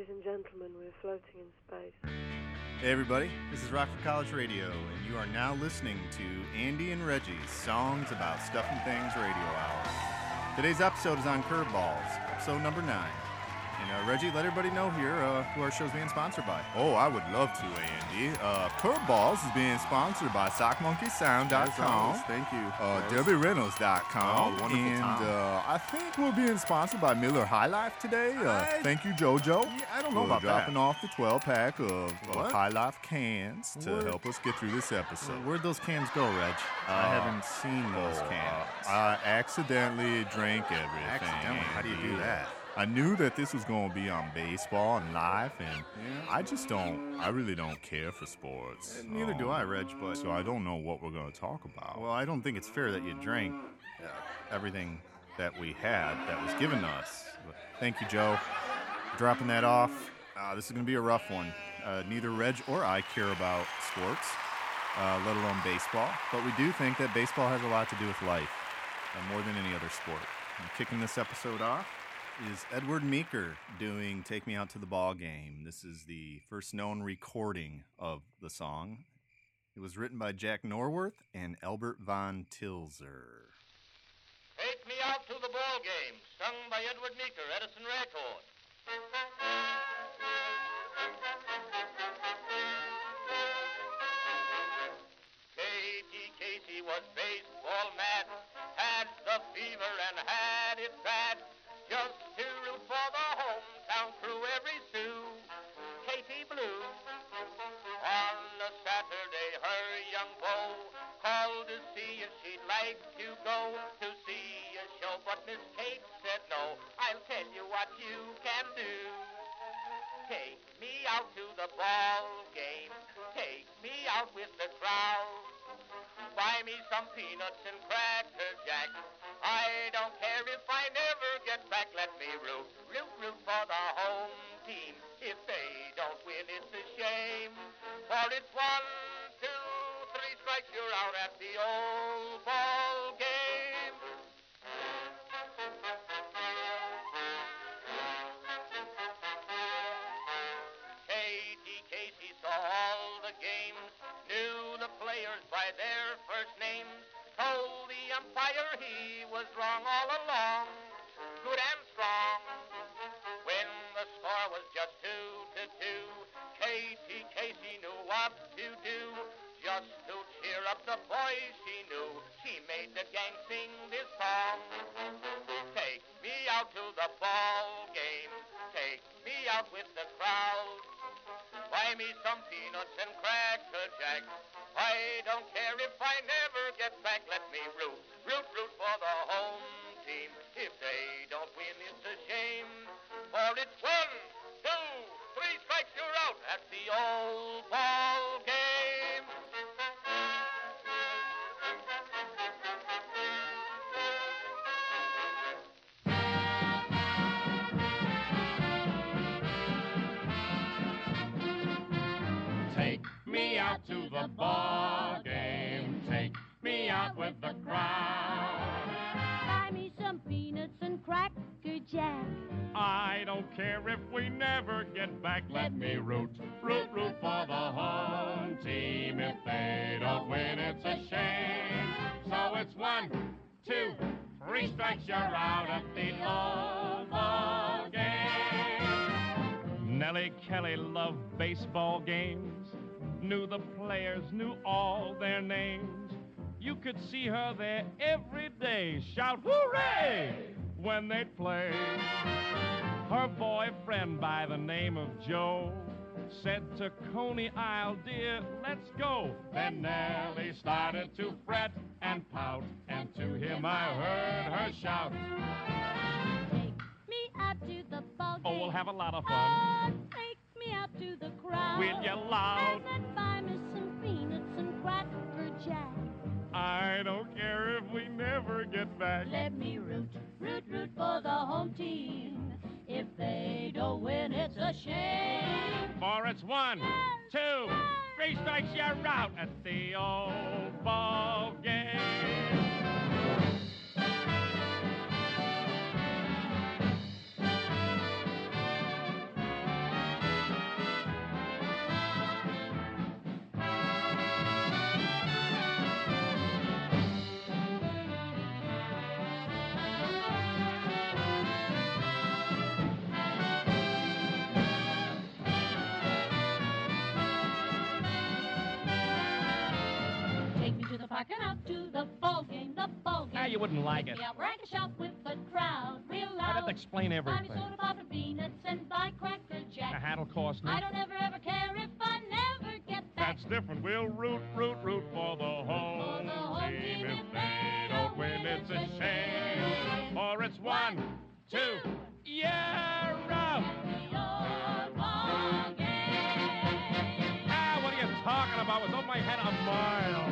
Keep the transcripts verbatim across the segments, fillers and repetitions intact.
Ladies and gentlemen, we're floating in space. Hey everybody, this is Rockford College Radio, and you are now listening to Andy and Reggie's Songs About Stuff and Things Radio Hour. Today's episode is on curveballs, episode number nine. And uh, Reggie, let everybody know here uh, who our show's being sponsored by. Oh, I would love to, Andy. Uh, Curveballs is being sponsored by sock monkey sound dot com. Yes, thank you. Uh, Derby Reynolds dot com. Oh, wonderful And Tom. uh, I think we're being sponsored by Miller High Life today. Uh, I- thank you, JoJo. Yeah, I don't know We're about dropping that. off the twelve pack of uh, What? High Life cans to What? help us get through this episode. Where'd those cans go, Reg? I Uh, haven't seen those Oh, cans. uh, I accidentally drank everything. Accidentally? How do you do Andy. that? I knew that this was going to be on baseball and life, and Yeah. I just don't, I really don't care for sports. Neither do Um, I, Reg, but... So I don't know what we're going to talk about. Well, I don't think it's fair that you drank uh, everything that we had that was given to us. But thank you, Joe. Dropping that off. Uh, this is going to be a rough one. Uh, neither Reg or I care about sports, uh, let alone baseball. But we do think that baseball has a lot to do with life, uh, more than any other sport. And kicking this episode off is Edward Meeker doing Take Me Out to the Ball Game. This is the first known recording of the song. It was written by Jack Norworth and Albert Von Tilzer. Take Me Out to the Ball Game, sung by Edward Meeker, Edison Record. Katie Casey was baseball mad, had the fever and had it bad. Just to root for the hometown crew every Sue, Katie Blue. On a Saturday, her young beau called to see if she'd like to go to see a show, but Miss Kate said no. I'll tell you what you can do. Take me out to the ball game. Take me out with the crowd. Buy me some peanuts and cracker jack. I don't care if I never get back. Let me root, root, root for the home team. If they don't win, it's a shame. For it's one, two, three strikes, you're out at the old ball game. Katie Casey saw all the games, knew the players by their first names, told the umpire he was wrong all along, good and strong. When the score was just two to two, Katie Casey knew what to do. Just to cheer up the boys she knew, she made the gang sing this song. Take me out to the ball game, take me out with the crowd. Buy me some peanuts and cracker jack. I don't care if I never get back. Let me root, root, root for the home team. If they don't win, it's a shame. For it's one, two, three strikes, you're out at the old ball game. Take me out to the ball game. Take me out with the crowd. Buy me some peanuts and cracker jack. I don't care if we never get back. Let me root, root, root for the home team. If they don't win, it's a shame. So it's one, two, three strikes, you're out at the old ball game. Nellie Kelly loved baseball games, knew the players, knew all their names. You could see her there every day, shout hooray when they'd play. Her boyfriend by the name of Joe said to Coney Isle, dear, let's go. Then Nellie started to fret and pout, and to him I heard her shout, Take me out to the ball game. oh, we'll have a lot of fun. Oh, take me out to the crowd. We'll yell loud. And then buy me some peanuts and cracker jack. I don't care if we never get back. Let me root, root, root for the home team. If they don't win, it's a shame. For it's one, two, three strikes, you're out at the old ball game. wouldn't like it. Yeah, rank a shop with the crowd, real loud. I'd have to explain Buy me everything. soda pop and peanuts and buy Cracker A Jack. hat'll cost me. I don't ever, ever care if I never get back. That's different. We'll root, root, root for the home the home team. team. If they don't win, it's a shame. For it's one, two, yeah, round. The old ball game. Ah, what are you talking about? It was over my head a mile.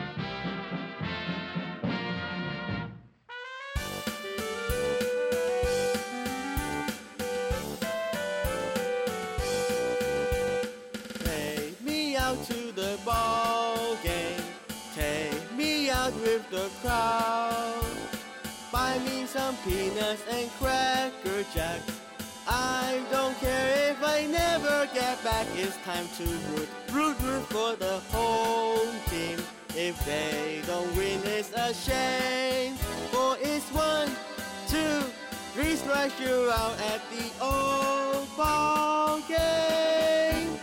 Take me out to the ball game. Take me out with the crowd. Buy me some peanuts and Cracker Jack. I don't care if I never get back. It's time to root, root, root for the home team. If they don't win, it's a shame. For it's one, two, three strikes you out at the old ball game.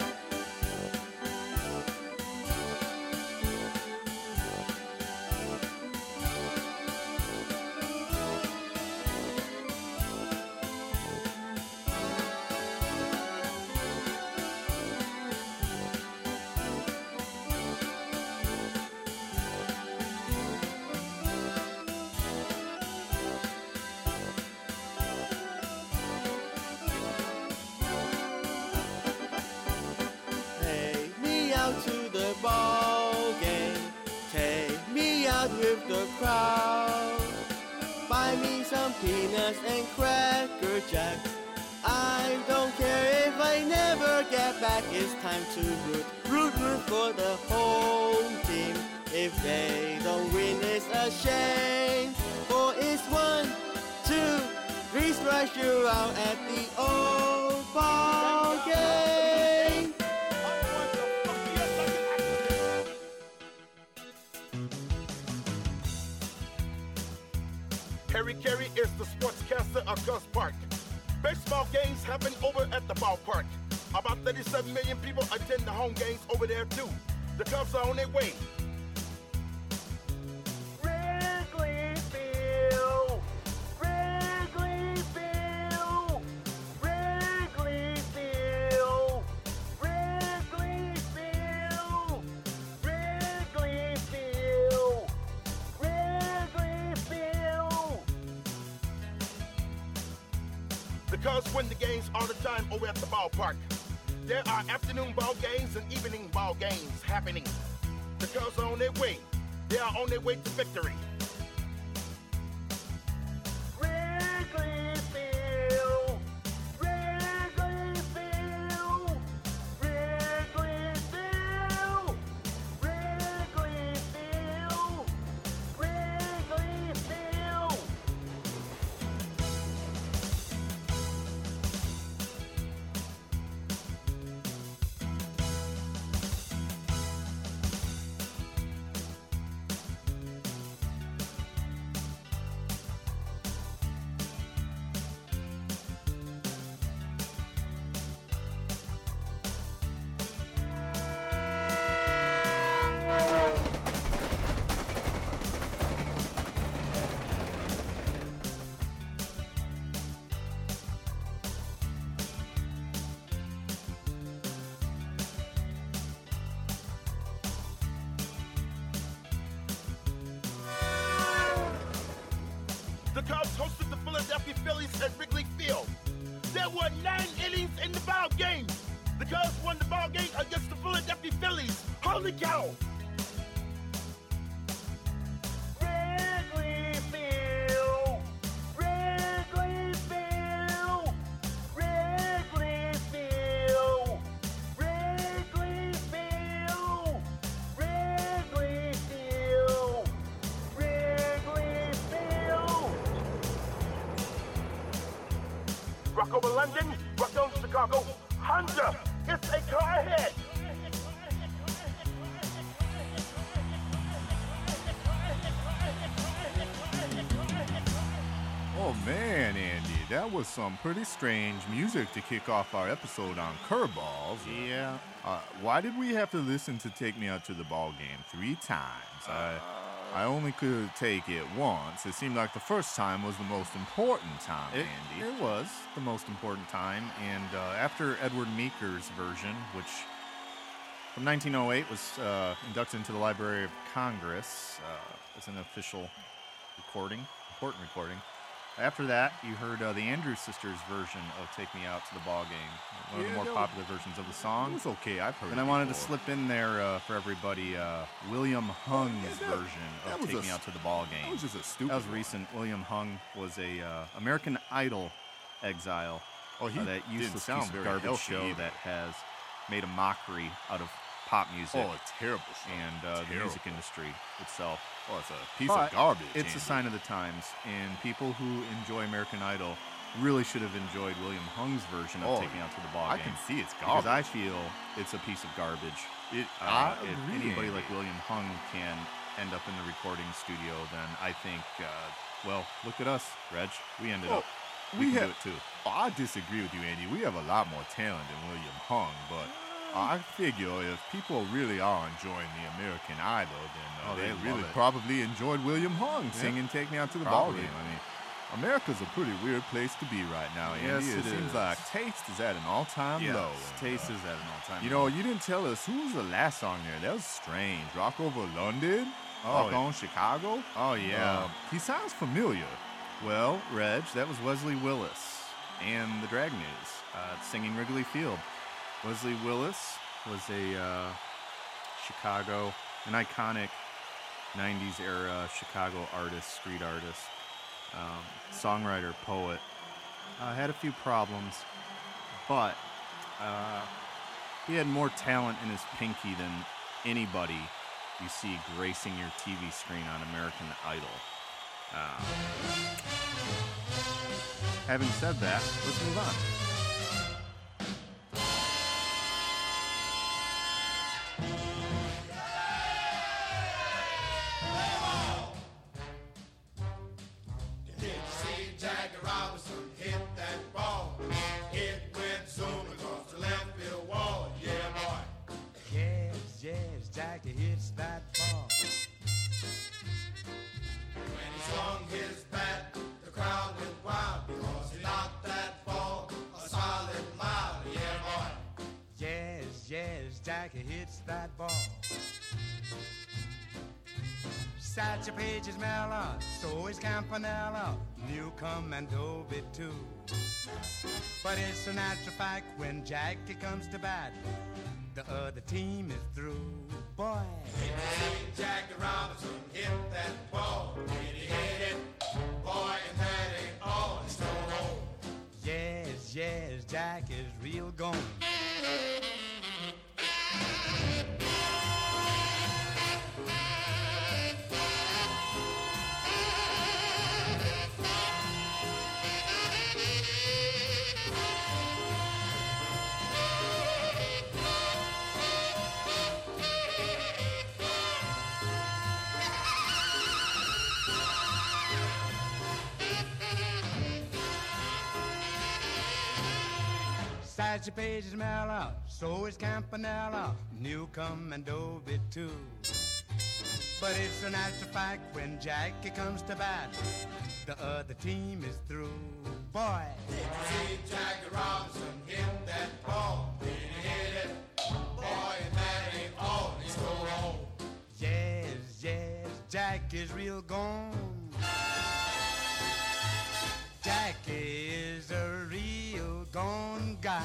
Take me out to the ball game. Take me out with the crowd. Buy me some peanuts and Cracker Jack. I don't care if I never get back. It's time to root, root, root for the home team. If they don't win, it's a shame. For it's one, two, three strikes you out at the old ball game. Harry Carey is the sportscaster of Cubs Park. Baseball games happen over at the ballpark. About thirty-seven million people attend the home games over there too. The Cubs are on their way. Wrigley Field, Wrigley Field, Wrigley Field, Wrigley Field, Wrigley Field, Wrigley Field. The Cubs win the games all the time over at the ballpark. There are afternoon ball games and evening ball games happening. The Cubs are on their way. They are on their way to victory. Wrigley Field, Wrigley Field, Wrigley Field, Wrigley Field, Wrigley Field. The Cubs hosted the Philadelphia Phillies at Wrigley Field. There were nine innings in the ball game. The Cubs won the ball game against the Philadelphia Phillies. Holy cow! Wrigley Field, Wrigley Field, Wrigley Field, Wrigley Field, Wrigley Field, Wrigley Field. Rock over London, rock on Chicago. Honda, it's a car ahead. Oh man, Andy, that was some pretty strange music to kick off our episode on curveballs. Yeah. Uh, why did we have to listen to "Take Me Out to the Ball Game" three times? Uh, I only could take it once. It seemed like the first time was the most important time, It, Andy. it was the most important time, and uh, after Edward Meeker's version, which from nineteen oh eight was uh, inducted into the Library of Congress uh, as an official recording, important recording. After that, you heard uh, the Andrews Sisters version of "Take Me Out to the Ball Game," one of Yeah, the more that popular versions of the song. It was okay. I've heard And it I wanted to before. slip in there uh, for everybody uh, William Hung's Yeah, that- version that of was "Take a Me s- Out to the Ball Game." That was just a stupid That was one. recent. William Hung was a uh, American Idol exile. Oh, he uh, that didn't useless sound piece of very garbage healthy show either. that has made a mockery out of pop music Oh, a terrible show. and uh, the Terrible. music industry itself. Oh, it's a piece But of garbage. It's Andy. a sign of the times, and people who enjoy American Idol really should have enjoyed William Hung's version of Oh, "Taking Out to the Ball I Game." can see it's Because garbage. I feel it's a piece of garbage. It, Uh, I if agree, anybody Andy. like William Hung can end up in the recording studio, then I think, uh, well, look at us, Reg. We ended Well, up. We, we can have- do it too. Oh, I disagree with you, Andy. We have a lot more talent than William Hung, but I figure if people really are enjoying the American Idol, then uh, Oh, they, they love really it. probably enjoyed William Hung singing "Take Me Out to the Ball Probably. Game." I mean, America's a pretty weird place to be right now, Andy. Yes, it, it seems is. like taste is at an all-time Yes, low. and, taste uh, is at an all-time You low. know, you didn't tell us who was the last song there. That was strange. Rock Over London? Oh, Rock yeah. on Chicago? Oh, yeah. Um, he sounds familiar. Well, Reg, that was Wesley Willis and the Drag News uh, singing Wrigley Field. Wesley Willis was a uh, Chicago, an iconic nineties era Chicago artist, street artist, um, songwriter, poet. Uh, had a few problems, but uh, he had more talent in his pinky than anybody you see gracing your T V screen on American Idol. Uh, having said that, let's move on. Did you see Jackie Robinson hit that ball? It went zooming across the left field wall. Yeah, boy. Yes, yes, Jackie hits that ball. When he swung his bat, the crowd went wild because he knocked that ball a solid mile. Yeah, boy. Yes, yes, Jackie hits that ball. Satchel Paige is Mella, so is Campanella, Newcomb and Dovey too. But it's a natural fact when Jackie comes to bat, the other team is through. Boy, Did you see Jackie Robinson hit that ball? Did he hit it? Boy, and that ain't all. He stole home. yes, yes, Jack is real gone. Satchel Paige is Mella, so is Campanella, Newcomb and Dovey too. But it's a natural fact when Jackie comes to bat, the other team is through. Boy, Did you see Jackie Robinson hit that ball? Did he hit it? Boy, and that ain't all. He stole home. yes, yes, Jack is real gone. Jackie is a real gone guy.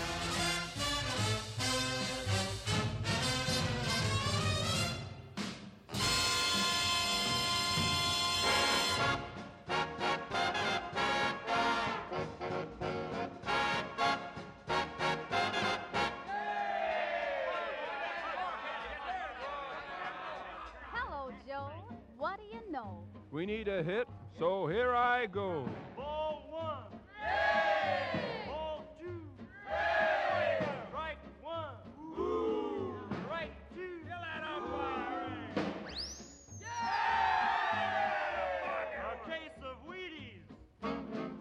Hello, Joe. What do you know? We need a hit, so here I go. Ball one. Ball two. Strike one. Strike two. Kill that umpire. A case of Wheaties.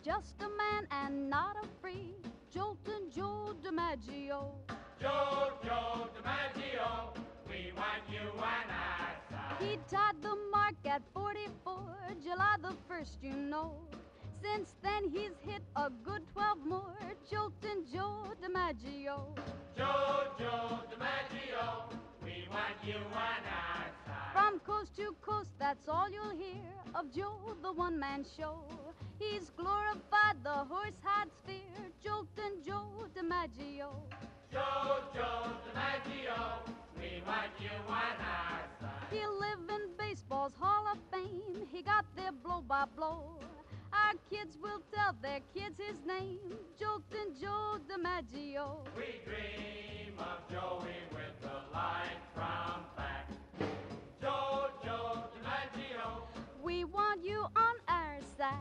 just a man and not a freak. Joltin' Joe DiMaggio. Joe, Joe DiMaggio, we want you on our side. He tied the mark at forty-four, July the first, you know. Since then he's hit a good twelve more. Joltin' Joe DiMaggio. Joe, Joe DiMaggio, we want you on our side. From coast to coast, that's all you'll hear of Joe, the one-man show. He's glorified the horse-hide sphere. Joltin' Joe DiMaggio. Joe, Joe DiMaggio, we want you on our side. He'll live in baseball's Hall of Fame. He got there blow by blow. Our kids will tell their kids his name. Joltin' Joe DiMaggio. We dream of Joey with the line from back. Joe, Joe DiMaggio. We want you on our side.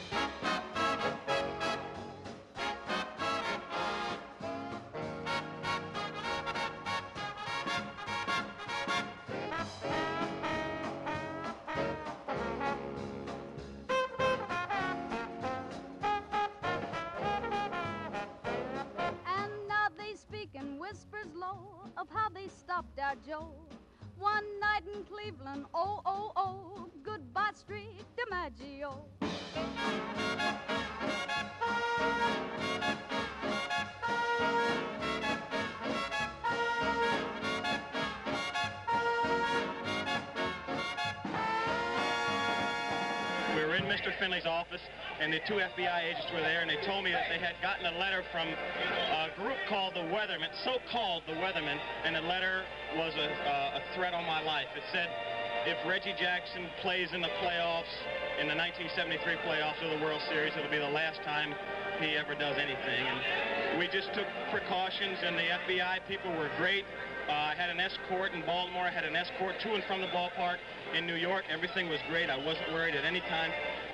Whispers low of how they stopped our Joe. One night in Cleveland, oh, oh, oh, goodbye Street DiMaggio. We were in Mister Finley's office, and the two F B I agents were there, and they told me that they had gotten a letter from a group called the Weathermen, so-called the Weathermen, and the letter was a, uh, a threat on my life. It said, if Reggie Jackson plays in the playoffs, in the nineteen seventy-three playoffs of the World Series, it'll be the last time he ever does anything. And we just took precautions, and the F B I people were great. Uh, I had an escort in Baltimore. I had an escort to and from the ballpark in New York. Everything was great. I wasn't worried at any time.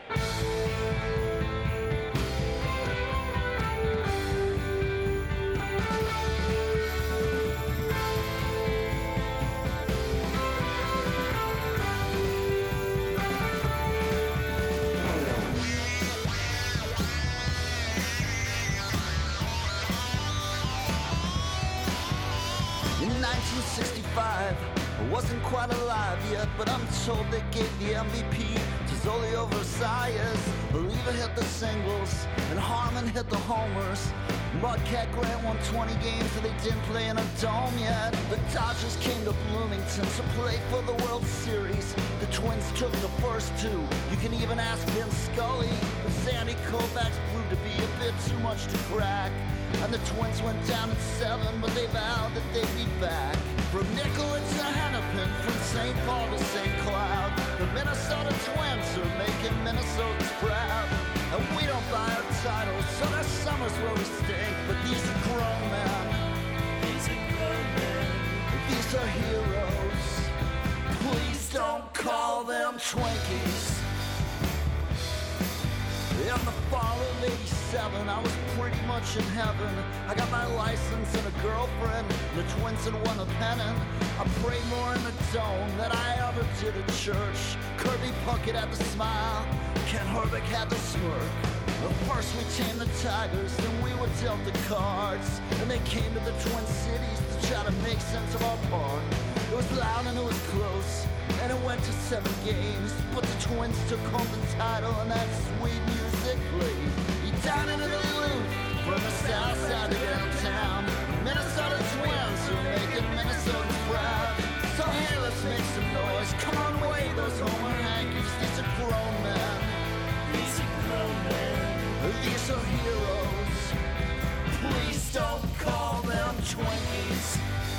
nineteen sixty-five, I wasn't quite alive yet, but I'm told they gave the M V P to Zolio Versailles. Believer hit the singles, and Harmon hit the homers. Mudcat Grant won twenty games, and they didn't play in a dome yet. The Dodgers came to Bloomington to play for the World Series. The Twins took the first two. You can even ask Vince Scully, but Sandy Koufax proved to be a bit too much to crack. And the Twins went down in seven, but they vowed that they'd be back. From Nicollet to Hennepin, from Saint Paul to Saint Cloud, the Minnesota Twins are making Minnesotans proud. And we don't buy our titles, so there's summers where we stink, but these are grown men. These are grown men. These are heroes. Please don't call them Twinkies. In the fall of eighty-seven, I was pretty much in heaven. I got my license and a girlfriend. The Twins had won a pennant. I prayed more in the dome than I ever did at church. Kirby Puckett had the smile. Ken Herbeck had the smirk. But first we tamed the Tigers, then we were dealt the cards. And they came to the Twin Cities to try to make sense of our part. It was loud and it was close, and it went to seven games. But the Twins took home the title, and that sweet music played. You down into the loop from the south side of downtown. Minnesota Twins are making Minnesotans proud. So hey, let's make some noise. Come on, wave those homer hankies. These are grown men. These are grown men. These are heroes. Please don't call them Twinkies.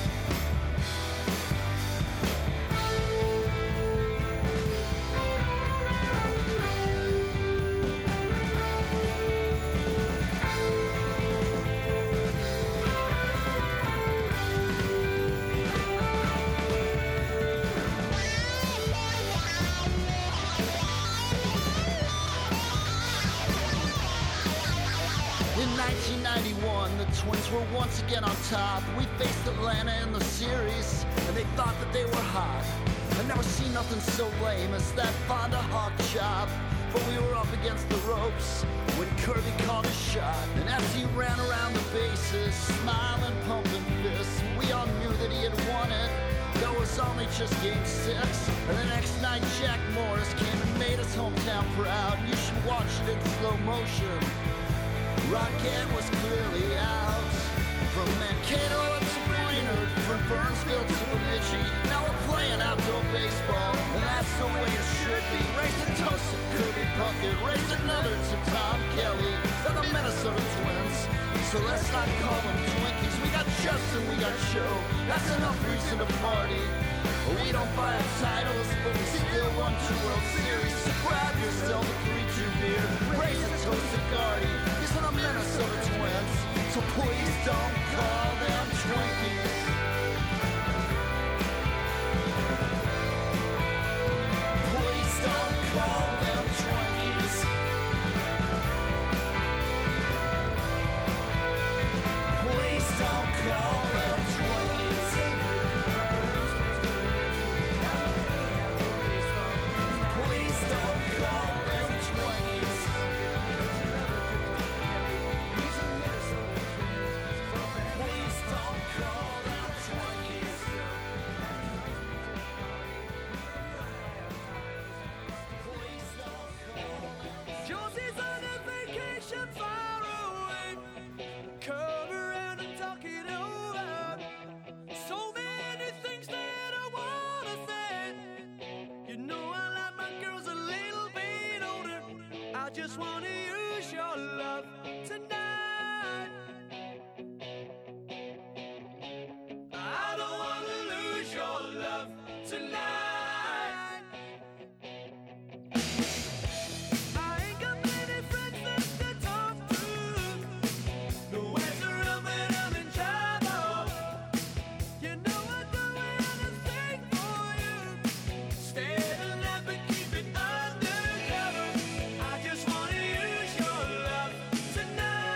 nineteen ninety-one, the Twins were once again on top. We faced Atlanta in the series, and they thought that they were hot. I never seen nothing so lame as that Fonda Hawk chop. but we were up against the ropes when Kirby caught a shot. And as he ran around the bases, smiling, pumping fists, we all knew that he had won it. That was only just game six. And the next night, Jack Morris came and made his hometown proud. You should watch it in slow motion. Rocket was clearly out. From Mankato to Brainerd, from Burnsville to Bemidji, now we're playing outdoor baseball, and that's the way it should be. Raise a toast to Kirby Puckett, raise another to Tom Kelly, and the Minnesota Twins. So let's not call them Twinkies. We got Justin, we got Joe. That's enough reason to party. We don't buy our titles, but we still won two World Series. So grab yourself a three two beer, raise a toast to Gardy. These are the Minnesota Twins. So please don't call them Twinkies. Please don't call them Twinkies. Please don't call them Twinkies. Please don't call them Twinkies. Please don't call them Twinkies. Please don't call them. Josie's on a vacation far away. Come around and talk it over. So many things that I wanna say. You know I like my girls a little bit older. I just wanna use your love tonight. I don't wanna lose your love tonight. I ain't got many friends left to talk to. No one's around when I'm in trouble. You know I'd do anything for you. Stay alive and keep it undercover. I just wanna use your love tonight.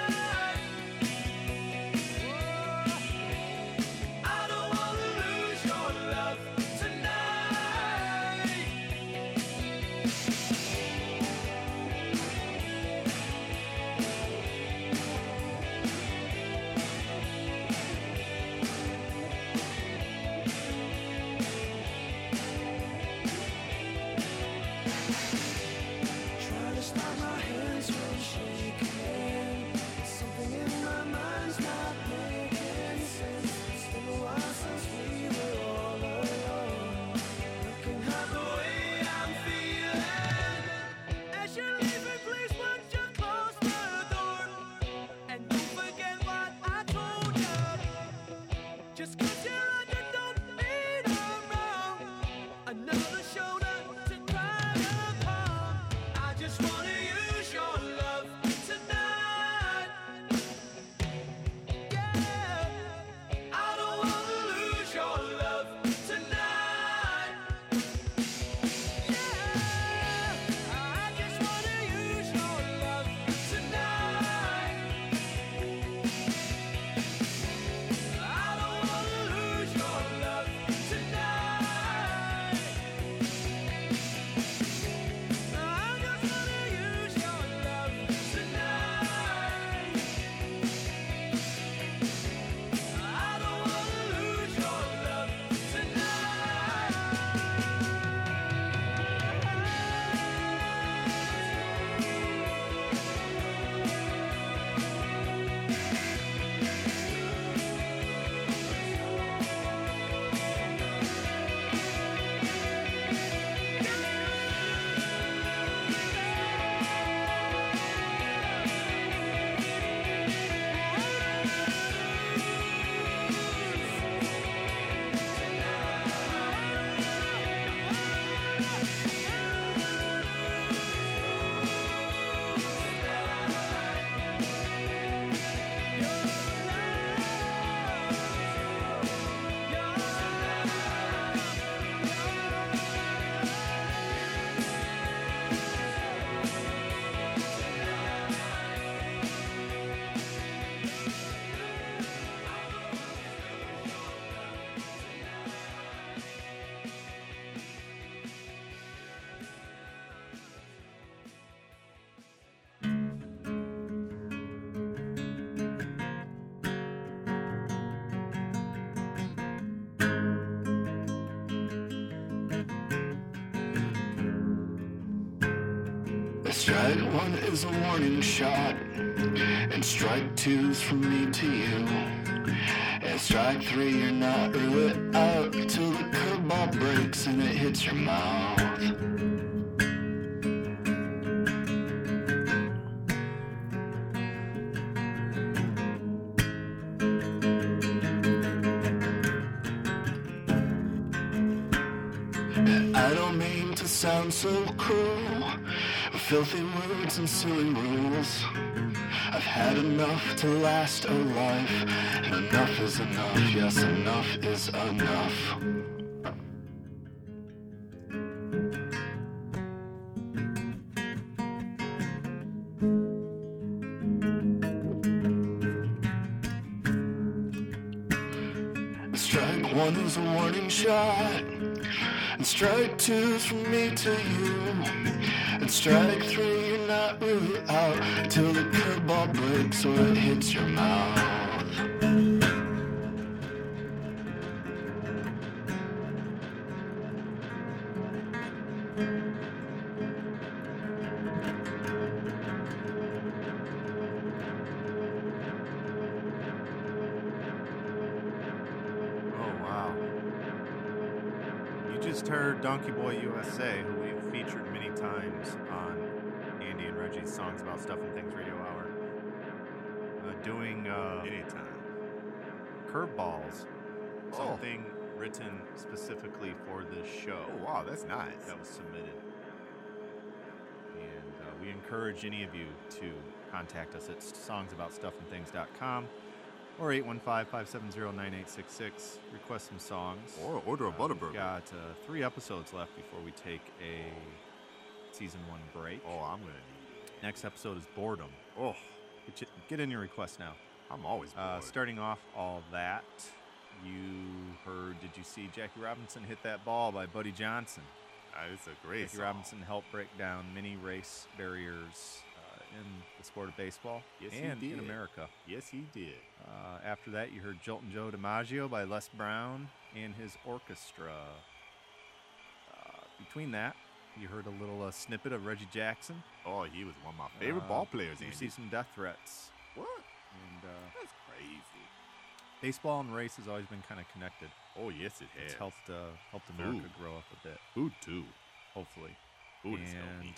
Strike one is a warning shot, and strike two's from me to you. And strike three, you're not really out till the curveball breaks and it hits your mouth. I don't mean to sound so cruel, filthy words and silly rules. I've had enough to last a life, and enough is enough, yes, enough is enough. Strike one is a warning shot, and strike two's from me to you. And strike three, you're not really out till the curveball breaks or it hits your mouth. Heard Donkey Boy U S A, who we've featured many times on Andy and Reggie's Songs About Stuff and Things Radio Hour, uh, doing uh, anytime curveballs, something oh. written specifically for this show. Oh wow, that's nice. That was submitted, and uh, we encourage any of you to contact us at songs about stuff and things dot com. Or eight one five, five seven zero, nine eight six six. Request some songs. Or order a uh, Butterburger. We've got uh, three episodes left before we take a season one break. Oh, I'm going to need it. Next episode is Boredom. Oh. Get, you, get in your requests now. I'm always bored. Uh, starting off all that, you heard, did you see Jackie Robinson hit that ball by Buddy Johnson? Uh, it's a great Jackie song. Robinson helped break down many race barriers in the sport of baseball yes, and he did. in America. Yes, he did. Uh, after that, you heard Joltin' Joe DiMaggio by Les Brown and his orchestra. Uh, between that, you heard a little uh, snippet of Reggie Jackson. Oh, he was one of my favorite uh, ball players. You Andy. see some death threats. What? And uh, that's crazy. Baseball and race has always been kind of connected. Oh yes, it has. It's helped uh, helped America Food. grow up a bit. Food too, hopefully. Food and is healthy.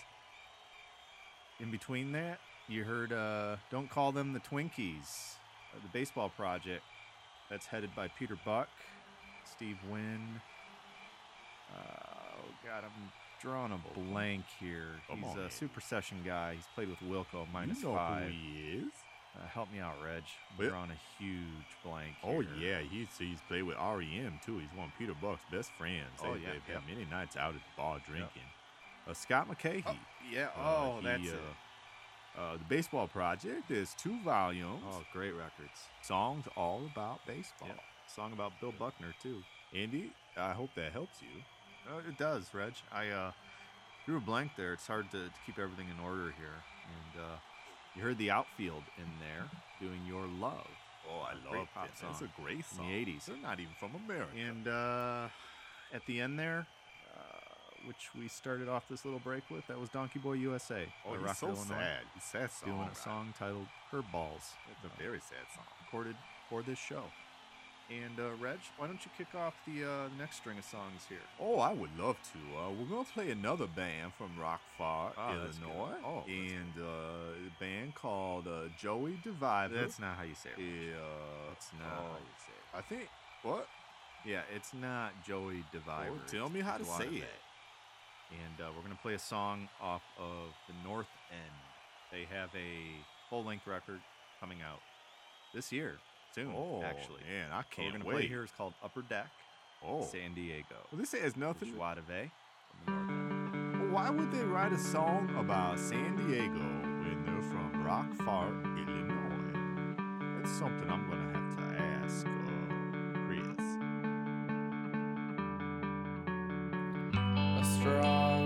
In between that, you heard uh, Don't Call Them the Twinkies, uh, the baseball project that's headed by Peter Buck, Steve Wynn. Uh, oh, God, I'm drawing a blank here. Come He's on, a man. super session guy. He's played with Wilco, minus you know five. who he is. Uh, help me out, Reg. I'm Well- drawing a huge blank Oh here. yeah, he's he's played with R E M too. He's one of Peter Buck's best friends. Oh, they, yeah, they've yeah. had many nights out at the bar drinking. Uh, Scott McCahey. Oh, yeah. Uh, Oh, he, that's uh, it. Uh, the Baseball Project is two volumes. Oh, great records. Songs all about baseball. Yeah. Song about Bill Buckner, too. Andy, I hope that helps you. Uh, it does, Reg. I uh, drew a blank there. It's hard to, to keep everything in order here. And uh, you heard the outfield in there doing Your Love. Oh, I A great love pop that. song That's a great song. in the eighties. They're not even from America. And uh, at the end there, uh, which we started off this little break with, that was Donkey Boy U S A. Oh, by he's Rockford, so Illinois, sad. He's sad song. doing a song titled Curveballs. It's a very sad song. Recorded for this show. And uh, Reg, why don't you kick off the uh, next string of songs here? Oh, I would love to. Uh, we're going to play another band from Rockford, Oh, that's good. Illinois. Oh, that's and uh, a band called uh, Joey Divider. That's not how you say it. Yeah, uh, That's not uh, how you say it. I think, what? Yeah, it's not Joey Divider. Oh, tell me how to say Duarte. it. And uh, we're going to play a song off of The North End. They have a full-length record coming out this year, soon, Oh, actually. man, I What we're can't going to wait. play here is called Upper Deck, Oh. San Diego. Well, this has nothing. Joie de Vivre from the North End. Well, why would they write a song about San Diego when they're from Rockford, Illinois? That's something I'm going to have to ask uh, Chris. A strong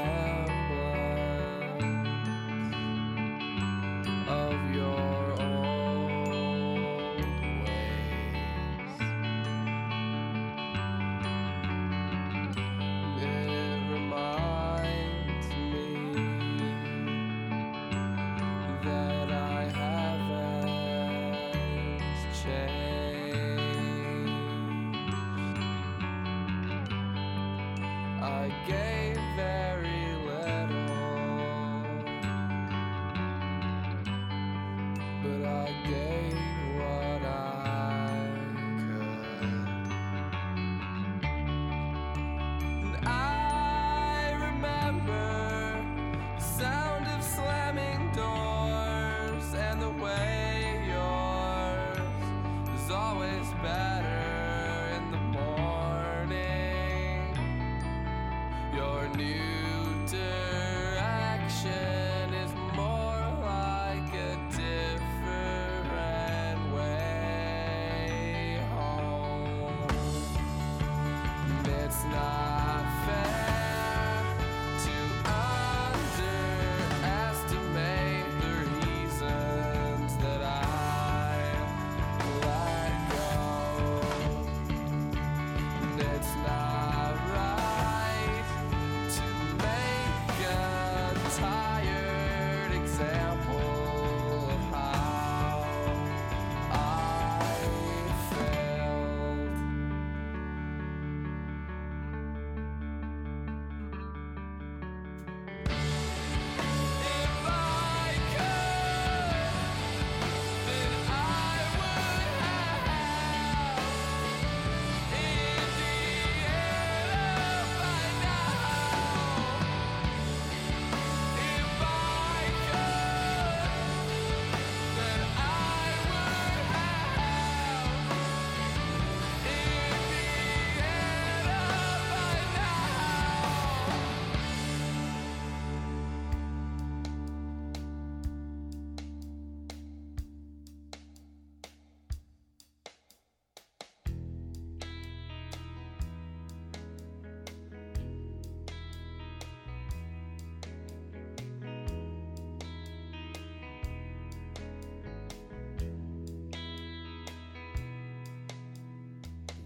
resemblance of your old ways. It reminds me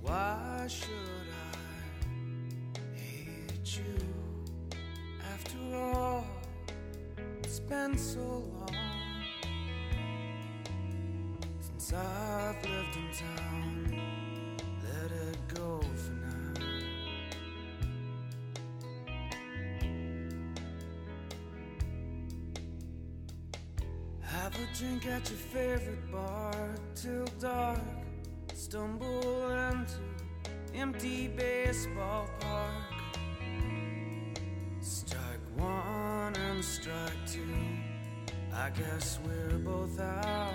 Why should I hate you? After all, it's been so long since I've lived in town. Let it go for now. Have a drink at your favorite bar till dark. Stumble into empty baseball park. Strike one and strike two. I guess we're both out.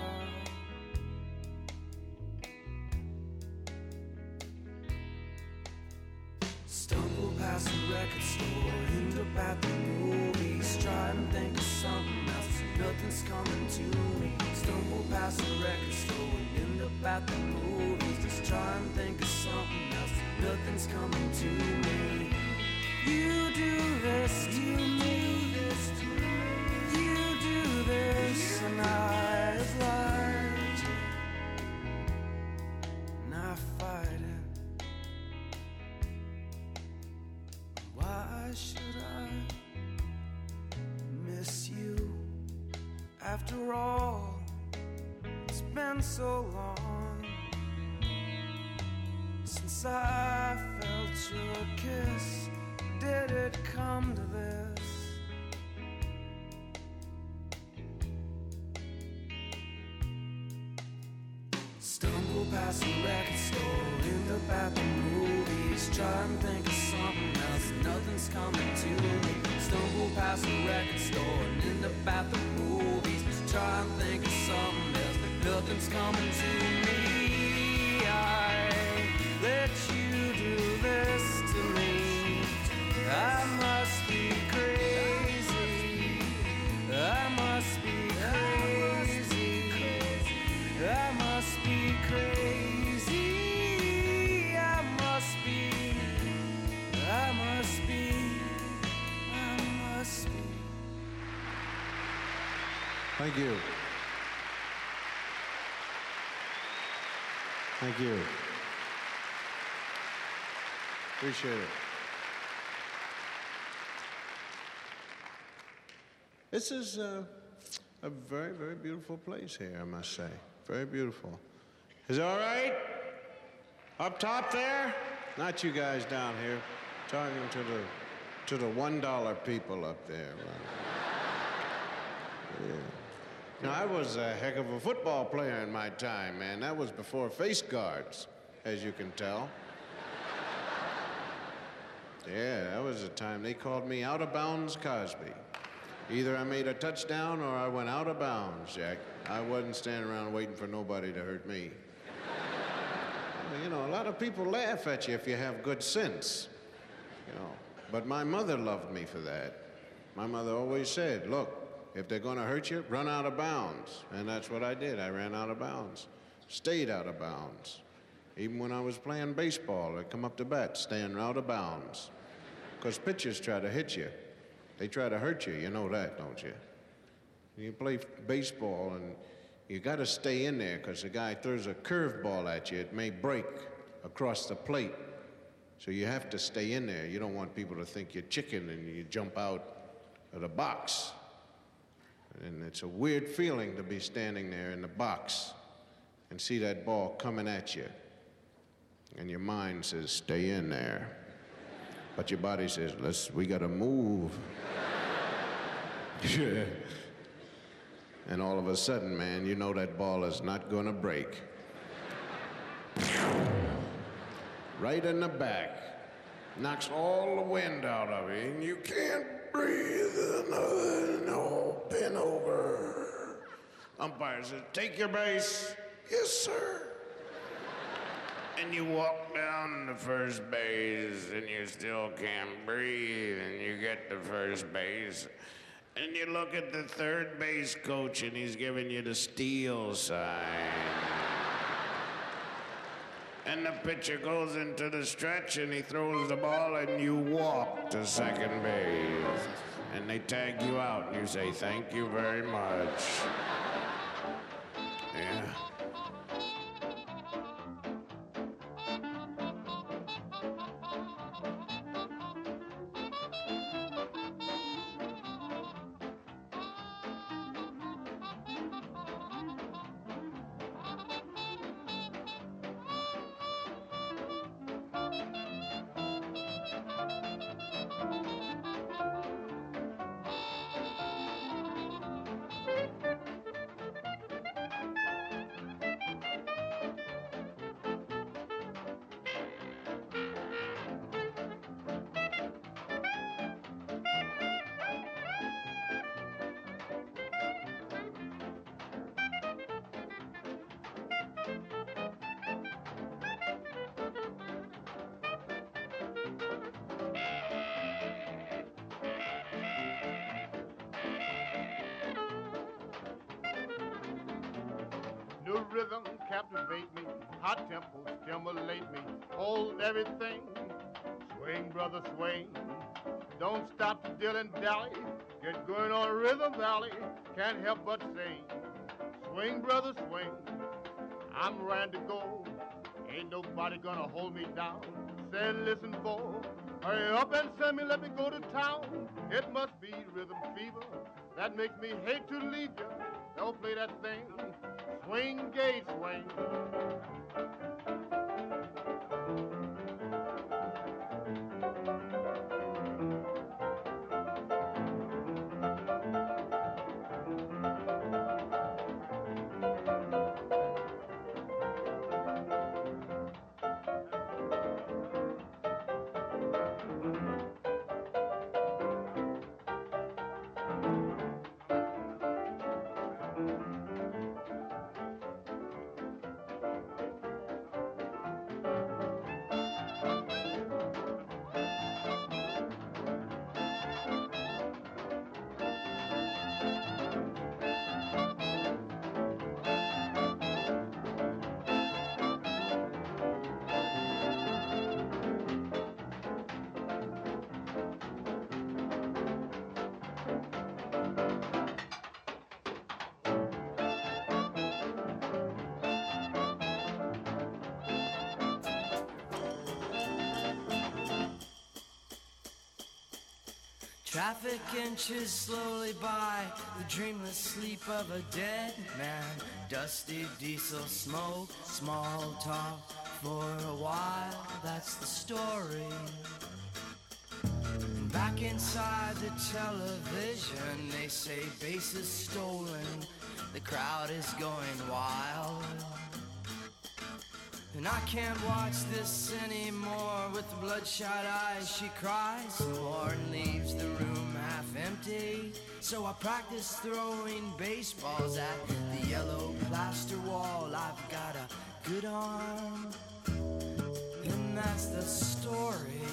Stumble past the record store, end up at the movies. Try and think of something else, nothing's coming to me. Stumble past the record store, end up at the movies. Just try and think of something else, nothing's coming to me. You do this to me, you do this, and I have lied, and I fight it. Why should I miss you? After all, it's been so long since I felt your kiss. Did it come to this? Stumble past the record store, end up at the movies. Try and think of something else, nothing's coming to me. Stumble past the record store and end up at the movies. Try and think of something else, nothing's coming to me. I let you do this to me. I must be crazy. I must be crazy. I must be crazy. I must be. I must be. I must be. Thank you. Thank you. Appreciate it. This is uh, a very, very beautiful place here, I must say. Very beautiful. Is it all right? Up top there? Not you guys down here. Talking to the to the one dollar people up there. Yeah. Now, I was a heck of a football player in my time, man. That was before face guards, as you can tell. Yeah, that was the time they called me out of bounds Cosby. Either I made a touchdown or I went out of bounds, Jack. I wasn't standing around waiting for nobody to hurt me. You know, a lot of people laugh at you if you have good sense, you know. But my mother loved me for that. My mother always said, look, if they're gonna hurt you, run out of bounds. And that's what I did. I ran out of bounds. Stayed out of bounds. Even when I was playing baseball, I'd come up to bat, staying out of bounds. Because pitchers try to hit you. They try to hurt you, you know that, don't you? You play baseball and you gotta stay in there because the guy throws a curveball at you, it may break across the plate. So you have to stay in there. You don't want people to think you're chicken and you jump out of the box. And it's a weird feeling to be standing there in the box and see that ball coming at you. And your mind says, stay in there. But your body says, let's, we gotta move. Yeah. And all of a sudden, man, you know that ball is not gonna break. Right in the back. Knocks all the wind out of you, and you can't breathe. No, no, pin over. Umpire says, take your base. Yes, sir. And you walk down to first base, and you still can't breathe, and you get to first base. And you look at the third base coach, and he's giving you the steal sign. And the pitcher goes into the stretch, and he throws the ball, and you walk to second base. And they tag you out, and you say, thank you very much. Yeah. New rhythm captivate me, hot tempo stimulate me, hold everything. Swing, brother, swing. Don't stop to dill and dally. Get going on Rhythm Valley. Can't help but sing. Swing, brother, swing. I'm ready to go. Ain't nobody gonna hold me down. Say, listen, boy. Hurry up and send me, let me go to town. It must be rhythm fever that makes me hate to leave you. Don't play that thing. Swing, gay, swing. Traffic inches slowly by, the dreamless sleep of a dead man. Dusty diesel smoke, small talk for a while, that's the story. And back inside the television, they say base is stolen, the crowd is going wild. And I can't watch this anymore. With the bloodshot eyes she cries more and leaves the room half empty. So I practice throwing baseballs at the yellow plaster wall. I've got a good arm, and that's the story.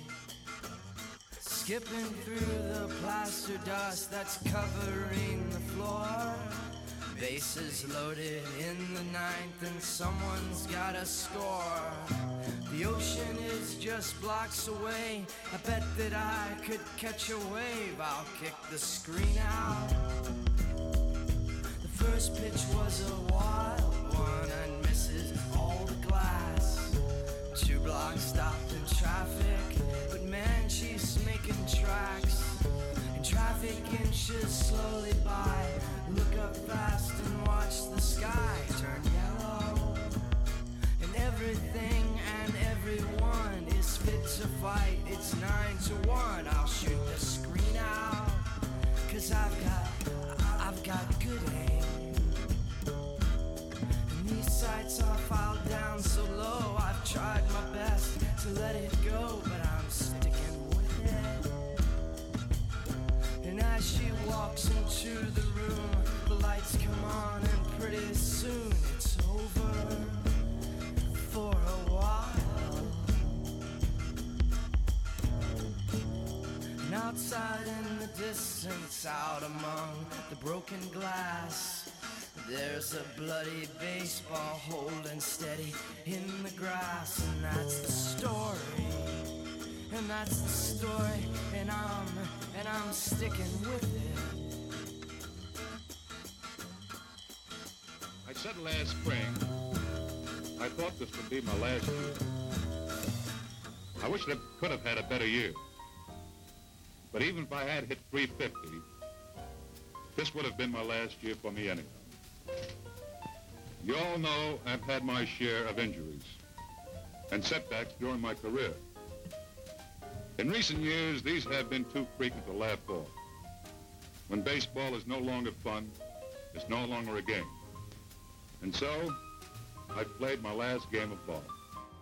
Skipping through the plaster dust that's covering the floor. Bases loaded in the ninth and someone's got a score. The ocean is just blocks away. I bet that I could catch a wave. I'll kick the screen out. The first pitch was a wild one and misses all the glass. Two blocks stopped in traffic, but man, she's making tracks. And traffic inches slowly by. Look up fast and watch the sky turn yellow. And everything and everyone is fit to fight. It's nine to one. I'll shoot the screen out. Cause I've got, I've got good aim. And these sights are filed down so low. I've tried my best to let it go, but I'm sticking with it. And as she walks into the room, the lights come on and pretty soon it's over for a while. And outside in the distance, out among the broken glass, there's a bloody baseball holding steady in the grass. And that's the story, and that's the story, and I'm, and I'm sticking with it. I said last spring, I thought this would be my last year. I wish I could have had a better year. But even if I had hit three fifty, this would have been my last year for me anyway. You all know I've had my share of injuries and setbacks during my career. In recent years, these have been too frequent to laugh off. When baseball is no longer fun, it's no longer a game. And so, I played my last game of ball.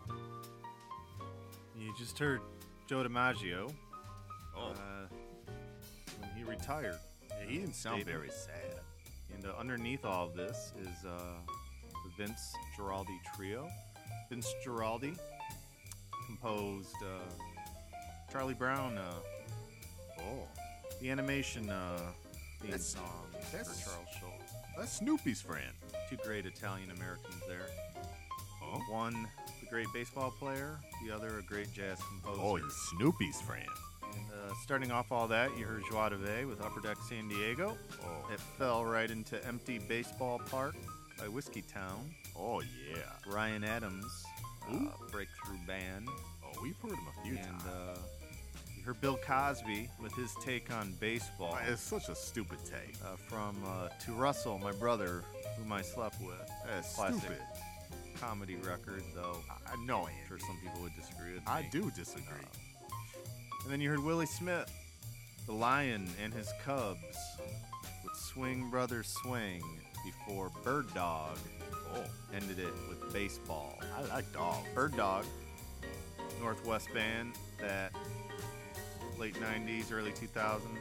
You just heard Joe DiMaggio. Oh. Uh, when he retired. Yeah, he didn't sound Statement. very sad. And uh, underneath all of this is uh, the Vince Giraldi Trio. Vince Giraldi composed uh, Charlie Brown. Uh, oh. The animation uh, theme That's- songs. for Charles Schultz. That's Snoopy's friend. Two great Italian Americans there. Huh? One, the great baseball player. The other, a great jazz composer. Oh, he's Snoopy's friend. And, uh, starting off all that, you heard Joie de Vivre with Upper Deck San Diego. Oh. It fell right into Empty Baseball Park by Whiskey Town. Oh, yeah. Ryan Adams, uh, breakthrough band. Oh, we've heard him a few and, times. Uh, you heard Bill Cosby with his take on baseball. It's such a stupid take. Uh, from uh, To Russell, My Brother, Whom I Slept With. That's Classic stupid. Comedy record, though. I know, I'm sure some people would disagree with me. I do disagree. Uh, and then you heard Willie Smith, the Lion and his Cubs, with Swing Brothers Swing, before Bird Dog oh. ended it with baseball. I like dog. Bird Dog, Northwest band that late nineties, early two thousands.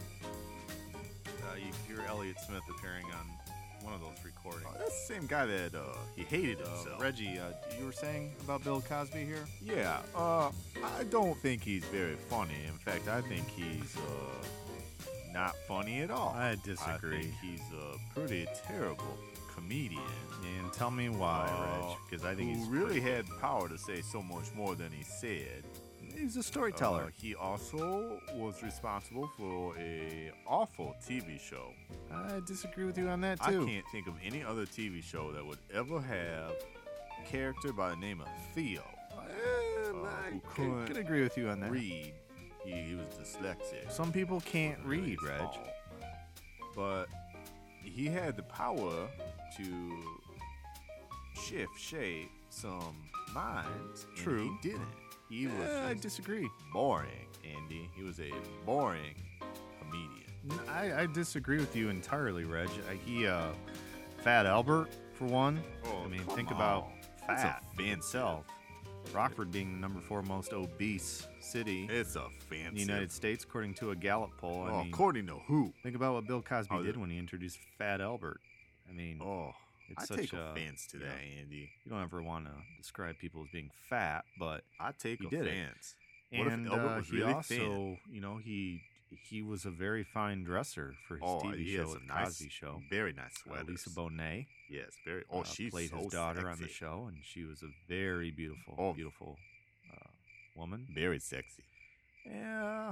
Uh, you hear Elliott Smith appearing on one of those recordings. Oh, that's the same guy that uh, he hated Uh, himself. Reggie, uh, you were saying about Bill Cosby here? Yeah, uh, I don't think he's very funny. In fact, I think he's uh, not funny at all. I disagree. I think he's a pretty terrible comedian. And tell me why, Uh, Reg, because I think who he's really had power to say so much more than he said. He's a storyteller. Uh, he also was responsible for a awful T V show. I disagree with you on that I too. can't think of any other T V show that would ever have a character by the name of Theo, uh, I who could, couldn't could agree with you on that. read. He, he was dyslexic. Some people can't read, His Reg. fault. But he had the power to shift, shape some minds. and True. he didn't. He was Eh, I just disagree. boring, Andy. He was a boring comedian. I, I disagree with you entirely, Reg. Uh, he, uh, Fat Albert, for one. Oh, I mean, come think about on. That's fat offensive. itself. Rockford being the number four most obese city It's in offensive. the United States, according to a Gallup poll. I Oh, mean, according to who? think about what Bill Cosby Oh, did the- when he introduced Fat Albert. I mean, Oh, it's I such take a, offense to you that, know, Andy. You don't ever want to describe people as being fat, but I take he did it. offense. What and if Albert uh, was he really also, thin? you know, he he was a very fine dresser for his Oh, T V he show, has The some nice, Cosby Show. very nice Uh, sweaters. Lisa Bonet Yes, very. Oh, uh, she's played so his daughter on the sexy. show, and she was a very beautiful, Oh. beautiful uh, woman. Very sexy. Yeah,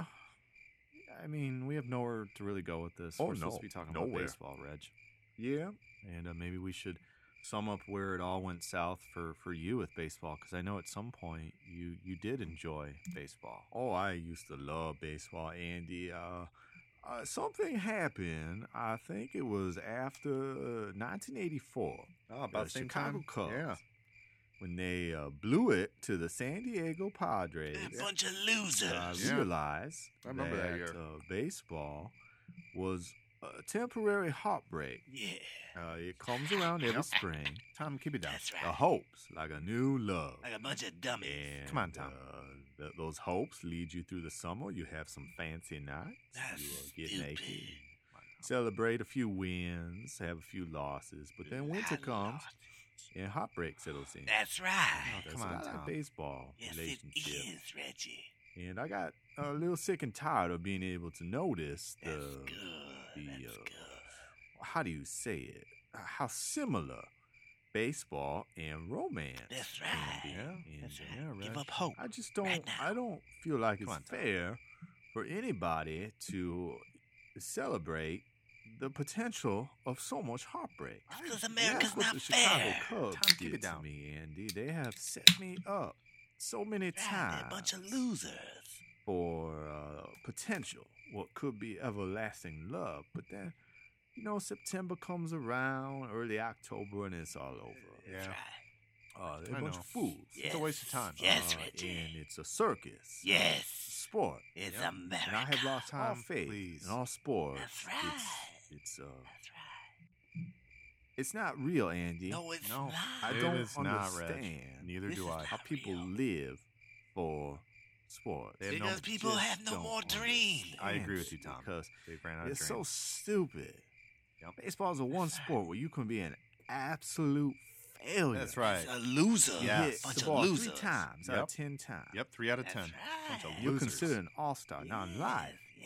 I mean, we have nowhere to really go with this. Oh, We're no, supposed to be talking about nowhere. baseball, Reg. Yeah. And uh, maybe we should sum up where it all went south for, for you with baseball, because I know at some point you, you did enjoy baseball. Oh, I used to love baseball, Andy. Uh, uh, something happened. I think it was after uh, nineteen eighty-four. Oh, about the same Chicago time? Cubs. Yeah. When they uh, blew it to the San Diego Padres. A bunch of losers. I Yeah. realized I remember that year. uh, baseball was a temporary heartbreak. Yeah. Uh, it comes around every Yep. spring. Tom, keep it down. That's The right. hopes, like a new love. Like a bunch of dummies. And, Come on, Tom. Uh, th- those hopes lead you through the summer. You have some fancy nights. That's you uh, get stupid. naked. Celebrate a few wins, have a few losses. But then winter I comes lost. and heartbreak settles in. That's right. That's come on, a lot of Tom. baseball Yes, it relationship. is, Reggie. And I got a little sick and tired of being able to notice the, That's good. the That's uh, good. how do you say it? Uh, How similar baseball and romance That's can right. be. Yeah. And, That's uh, right. Give Reg. up hope. I just don't. Right now. I don't feel like it's Come on, Tom. fair for anybody to celebrate the potential of so much heartbreak. Because That's America's what not the Chicago fair. Cubs Tom, keep did it down. to me, Andy. They have set me up so many Right, times they're a bunch of losers. for uh, potential, what could be everlasting love. But then, you know, September comes around, early October, and it's all over. That's Yeah. right. Uh, they're I a bunch know. of fools. Yes. It's a waste of time. Yes, Uh, Reggie. and it's a circus. Yes. Sport. It's Yep. America. And I have lost all Tom, faith please. in all sports. That's right. It's, it's uh, That's right. it's not real, Andy. No, it's No, not. I It don't is not, Reg. understand Neither This do is I. how not people real. live for sports. They have no- Because people just have no don't more dreams. I agree with you, Tom. Because They've ran out of it's so dreams. stupid. Yep. Baseball is a one sport where you can be an absolute failure. That's right. It's a loser. You Yeah. hit Bunch the of ball losers. three times out Yep. of ten times. Yep, three out of That's ten. right. Bunch of You're losers. considered an all-star. Now in life, Yes.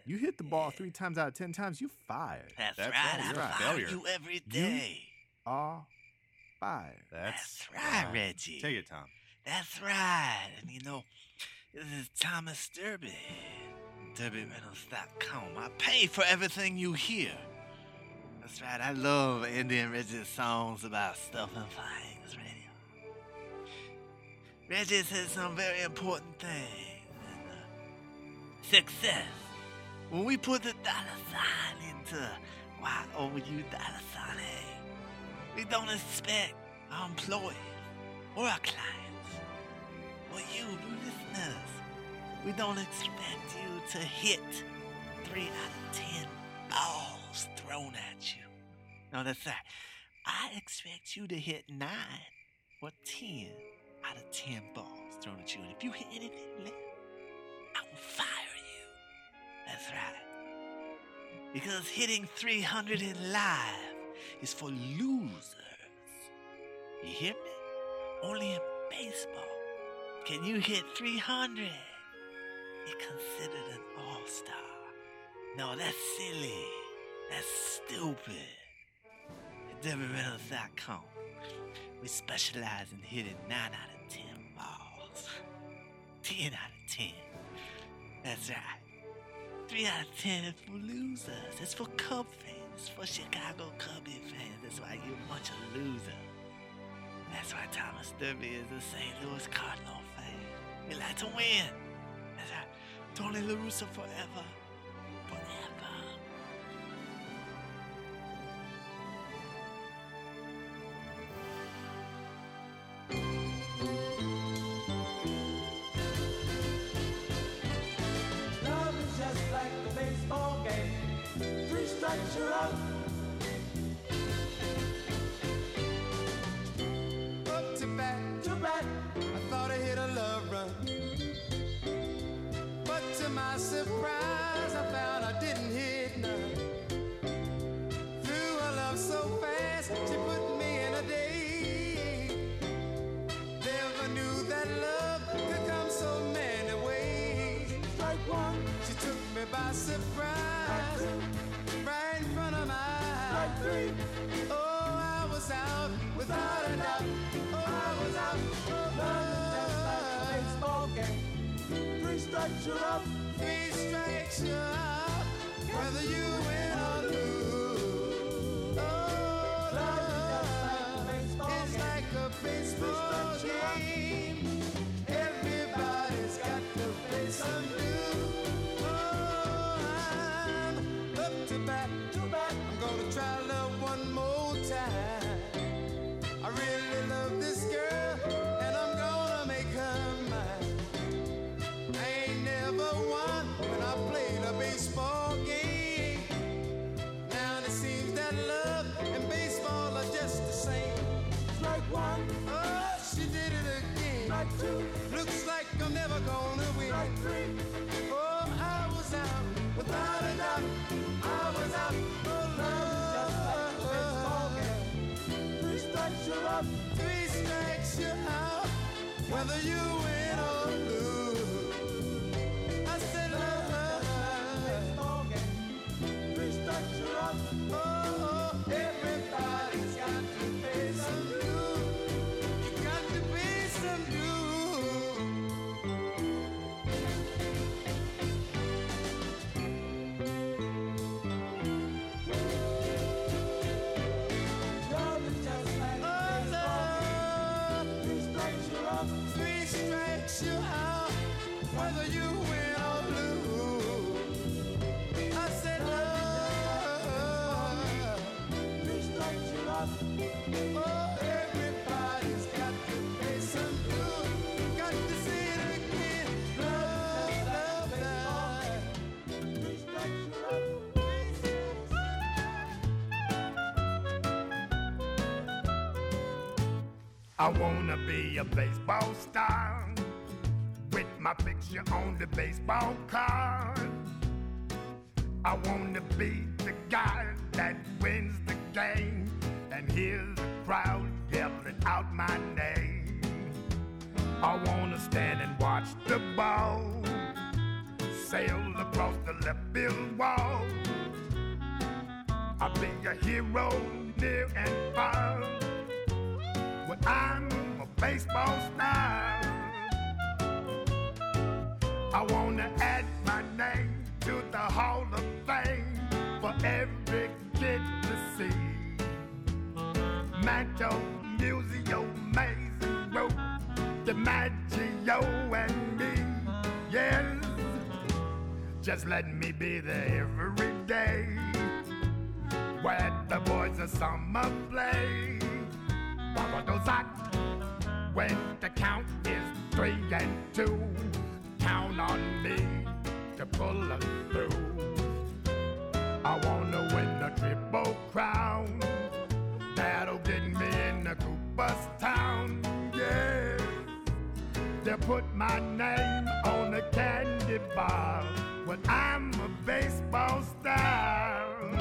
You hit the ball three times out of ten times, you fired. That's, That's right. right. I You're a fire failure. you every day. You are fired. That's right, Reggie. Take it, Tom. That's right. And you know, this is Thomas Derby. Derby Reynolds dot com. I pay for everything you hear. That's right. I love Indian Reggie's songs about stuff and things, radio. Reggie says some very important things. And, uh, success. When we put the dollar sign into Y O U dollar sign A, we don't expect our employees or our clients or you, you listeners. We don't expect you to hit three out of ten balls thrown at you. No, that's right. I expect you to hit nine or ten out of ten balls thrown at you. And if you hit anything less, I will fire you. That's right. Because hitting three hundred in live is for losers. You hear me? Only in baseball can you hit three hundred. You're considered an all-star. No, that's silly. That's stupid. At Derby Reynolds dot com, we specialize in hitting nine out of ten balls. ten out of ten. That's right. three out of ten is for losers. It's for Cub fans. It's for Chicago Cubs fans. That's why you're a bunch of losers. That's why Thomas Derby is a Saint Louis Cardinal fan. We like to win. That's right. Tony La Russa forever. Forever. Love is just like the baseball game. Three strikes, you're out. Up to bat, to bat. I thought I hit a love run. But to my surprise, I found I didn't hit none. Threw her love so fast, she put me in a daze. Never knew that love could come so many ways. Strike one, she took me by surprise, right in front of my eyes. Strike three, oh, I was out without a doubt. Oh, I was out. Oh, love is just like a baseball game. Three strikes, you're up. Three strikes, you're out. Whether you win or lose. Oh, love is like a baseball game. Everybody's got to play some dues. Oh, I'm up to bat, to bat. I'm gonna try love one more time. I really love this girl, and I'm gonna make her mine. I ain't never won when I played a baseball game. Now it seems that love and baseball are just the same. Strike one, oh, she did it again. Strike two, looks like I'm never gonna win. Strike three, oh, I was out without a doubt. I was out. Oh, love, just like a baseball game. Three strikes, you're up. Three strikes, you're out. Whether you win or lose. I said love. Three strikes, you're up. Oh, everybody's got to pay some dues. You got to pay some dues. Love is just like a baseball game. Three strikes, you're up. Three strikes, you're out. Whether you win or lose. I said love. Three strikes, you're up. Oh, everybody's got to pay some dues. Got to say it again. Love, love, love. Three strikes, you're up. I wanna be a baseball star with my picture on the baseball card. I wanna be the guy that wins the game and hear the crowd yelling out my name. I wanna stand and watch the ball sail across the left field wall. I'll be a hero near and far. Well, I'm a baseball star. I wanna add my name to the Hall of Fame for every kid to see. Mantle, Museo, Mason, Road, DiMaggio and me. Yes, just let me be there every day, where the boys of summer play. Wawadozak, when the count is three and two, count on me to pull us through. I wanna win the Triple Crown. That'll get me in the Cooperstown. Yeah, they'll put my name on a candy bar when I'm a baseball star.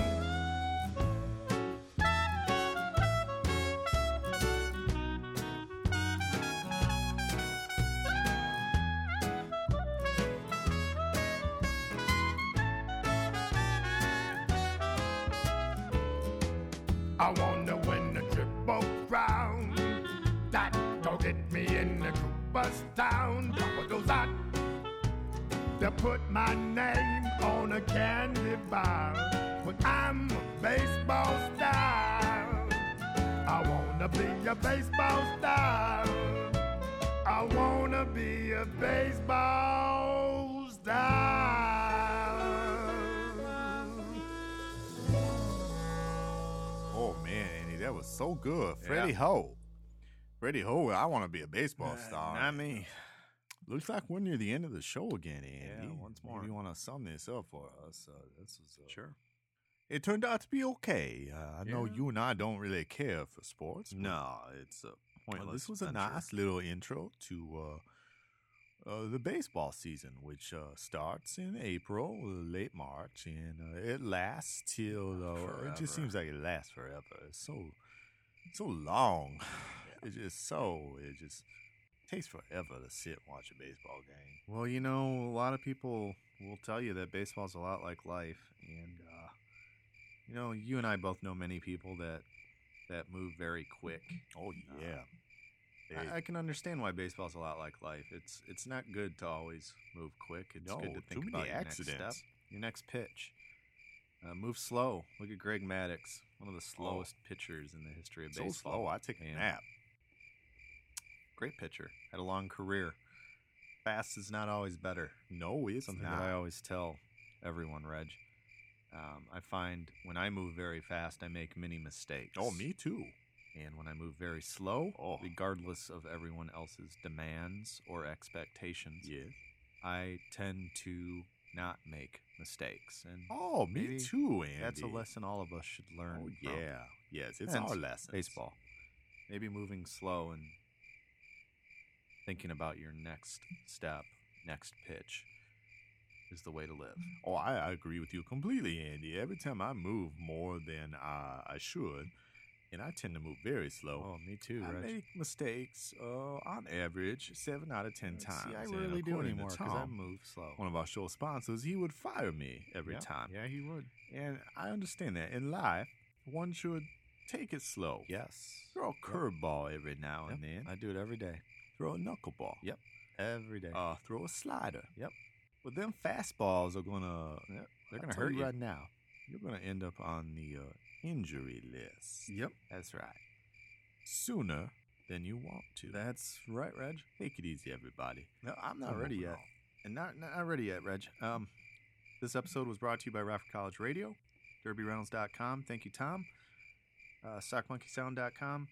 I wanna win the Triple Crown. That'll get me in the Cooperstown. Papa goes out. They'll put my name on a candy bar when I'm a baseball star. I wanna be a baseball star. I wanna be a baseball star. Oh man, Andy, that was so good. Yeah. Freddie Ho. Freddie Ho, I want to be a baseball star. Not me. Looks like we're near the end of the show again, Andy. Yeah, once more. Maybe you want to sum this up for us? Uh, this is uh, Sure. It turned out to be okay. Uh, I know Yeah. you and I don't really care for sports. but, No, it's a uh, pointless. this was a venture. nice little intro to uh, uh, the baseball season, which uh, starts in April, uh, late March, and uh, it lasts till uh, it just Forever. seems like it lasts forever. It's so so long. It's just so it just takes forever to sit and watch a baseball game. Well, you know, a lot of people will tell you that baseball's a lot like life, and uh, you know, you and I both know many people that that move very quick. Oh yeah. I, I can understand why baseball's a lot like life. It's it's not good to always move quick. It's No, good to too think many about your next accidents. step, your next pitch. Uh, move slow. Look at Greg Maddux, one of the slowest pitchers in the history of So baseball. slow, I take a And nap. Great pitcher. Had a long career. Fast is not always better. No, it's Something not. that I always tell everyone, Reg. Um, I find when I move very fast, I make many mistakes. Oh, me too. And when I move very slow, Oh. regardless of everyone else's demands or expectations, Yes. I tend to not make mistakes. And Oh, me maybe too, Andy. That's a lesson all of us should learn. Oh, from. yeah. Yes, it's Hence, our lesson. Baseball. Maybe moving slow and thinking about your next step, next pitch is the way to live. Oh, I, I agree with you completely, Andy. Every time I move more than uh, I should, and I tend to move very slow. Oh, me too, I Reg. make mistakes uh, on average seven out of ten See, times. I and rarely do according to anymore because I Tom, move slow. one of our show sponsors, he would fire me every Yeah, time. Yeah, he would. And I understand that. In life, one should take it slow. Yes. Throw a curveball every now and Yep, then. I do it every day. Throw a knuckleball. Yep. Every day. Uh, throw a slider. Yep. But them fastballs are gonna Yep. They're I'll gonna tell hurt you. right now. You're gonna end up on the uh, injury list. Yep. That's right. Sooner than you want to. That's right, Reg. Take it easy, everybody. No, I'm not We're ready moving yet. on. And not not ready yet, Reg. Um, this episode was brought to you by Rockford College Radio, Derby Reynolds dot com. Thank you, Tom. Uh, Sock Monkey Sound dot com.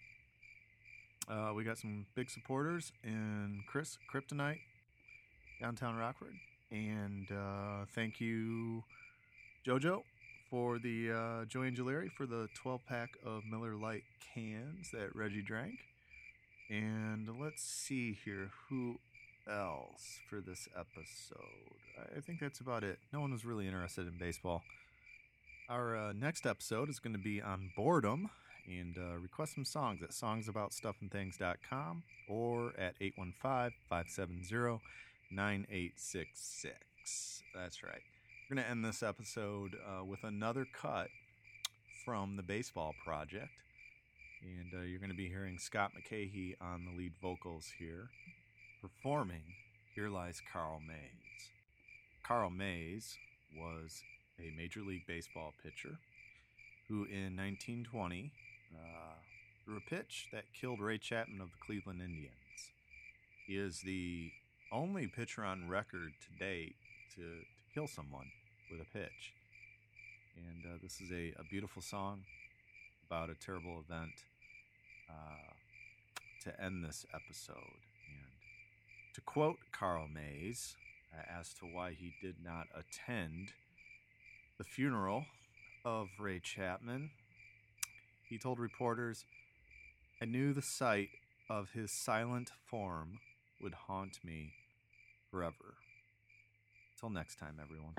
Uh, we got some big supporters in Chris Kryptonite, downtown Rockford, and uh, thank you, JoJo, for the uh, Joey Angelari for the twelve pack of Miller Lite cans that Reggie drank. And let's see here, who else for this episode? I think that's about it. No one was really interested in baseball. Our uh, next episode is going to be on boredom, and uh, request some songs at songs about stuff and things dot com or at eight one five, five seven zero, nine eight six six. six. That's right. We're going to end this episode uh, with another cut from the Baseball Project. And uh, you're going to be hearing Scott McCahey on the lead vocals here, performing Here Lies Carl Mays. Carl Mays was a Major League Baseball pitcher who in nineteen twenty uh, threw a pitch that killed Ray Chapman of the Cleveland Indians. He is the only pitcher on record to date to, to kill someone with a pitch. And uh, this is a, a beautiful song about a terrible event uh, to end this episode. And to quote Carl Mays uh, as to why he did not attend the funeral of Ray Chapman, he told reporters, "I knew the sight of his silent form would haunt me forever." Till next time, everyone.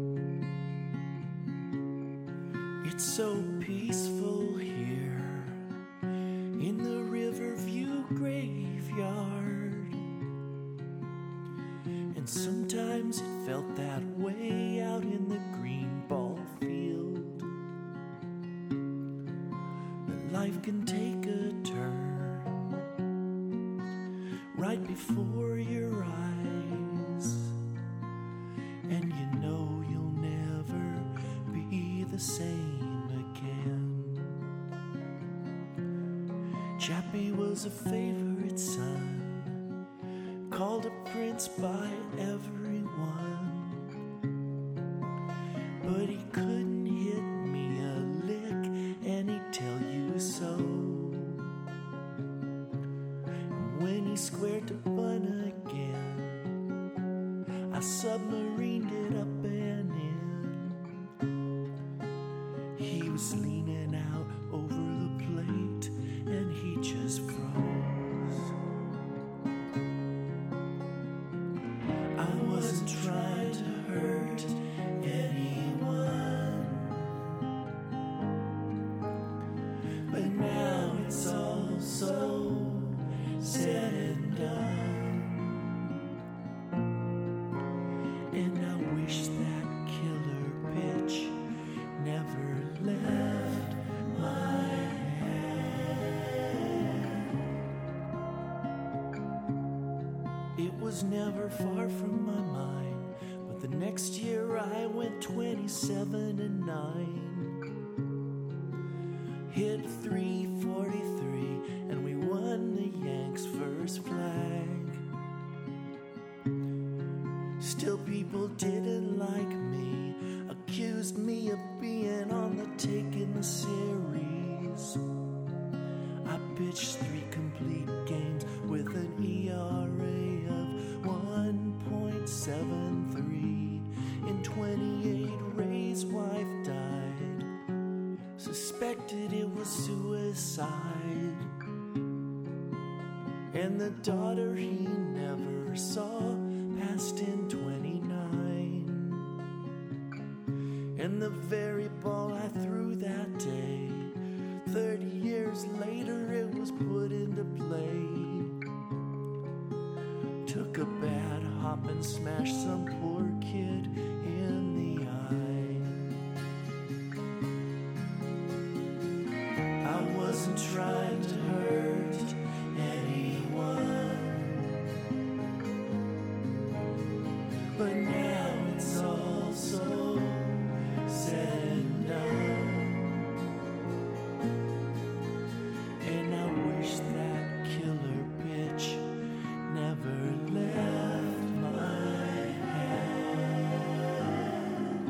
It's so peaceful here in the Riverview graveyard, and sometimes it felt that way out in the green ball field. But life can take a turn right before your eyes, and you know you'll never be the same again. Chappie was a favorite son, called a prince by everyone, but he couldn't hit me a lick, and he'd tell you so. And when he squared to bunt again, I submarined it up and in. He was leaning out over the plate, and he just froze. I wasn't trying to hurt anyone, but now it's all so said and done, and I wish that killer pitch never left my hand. It was never far from my mind, but the next year I went twenty-seven and nine. Hit three forty-three, and we won the Yanks' first flag. Still, people didn't like me, accused me of being on the take in the series. I pitched three complete games with an E R A of one point seven three. In twenty-eight, Ray's wife died, suspected it was suicide, and the daughter he never saw passed in twenty-nine. And the very ball I threw that day, thirty years later it was put into play. Took a bad hop and smashed some poor kid in the eye. I wasn't trying to hurt anyone, but now it's all so said and done, and I wish that killer pitch never left my hand.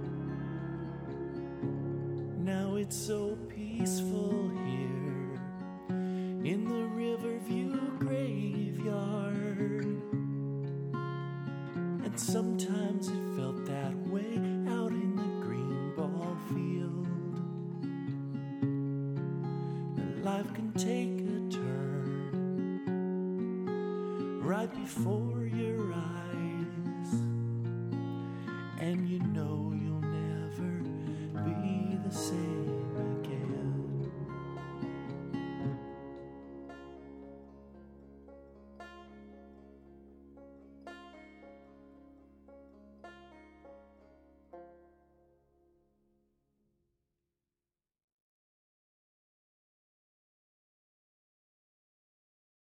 Now it's so peaceful here in the Riverview graveyard, and sometimes it felt that way out in the green ball field. And life can take a turn right before your eyes, and you know you'll never be the same